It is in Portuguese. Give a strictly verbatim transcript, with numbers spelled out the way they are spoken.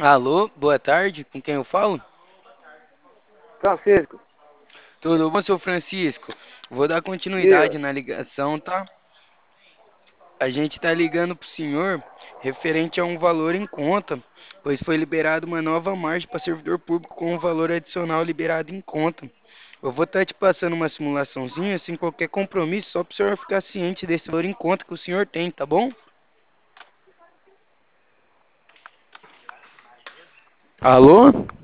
Alô, boa tarde, com quem eu falo? Francisco, Tudo bom, seu Francisco? Vou dar diga. continuidade na ligação, tá? A gente tá ligando pro senhor referente a um valor em conta, pois foi liberada uma nova margem para servidor público com um valor adicional liberado em conta. Eu vou estar te passando uma simulaçãozinha, sem qualquer compromisso, só para o senhor ficar ciente desse valor em conta que o senhor tem, tá bom? Alô?